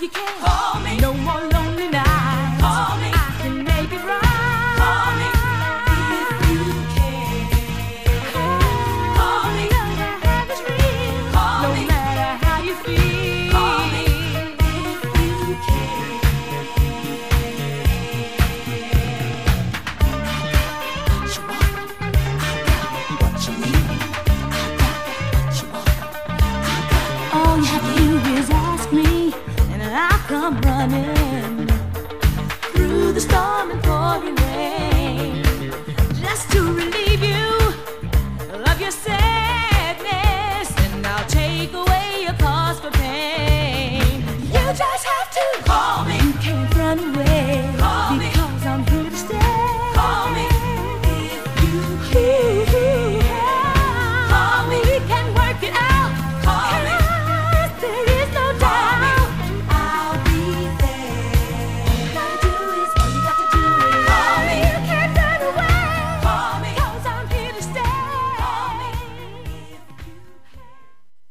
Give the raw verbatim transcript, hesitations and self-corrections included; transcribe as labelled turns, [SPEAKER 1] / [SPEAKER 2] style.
[SPEAKER 1] you can.
[SPEAKER 2] Call me.
[SPEAKER 1] No more lonely nights.
[SPEAKER 2] Call me.
[SPEAKER 1] I can make it right.
[SPEAKER 2] Call me if you can. Call me.
[SPEAKER 1] No matter how it's real.
[SPEAKER 2] Call
[SPEAKER 1] no
[SPEAKER 2] me.
[SPEAKER 1] matter how you feel.
[SPEAKER 2] Call me if you can. What you want? I got what you need. I got what you want.
[SPEAKER 1] All you have to do is ask me, and I'll come running through the storm and pouring rain.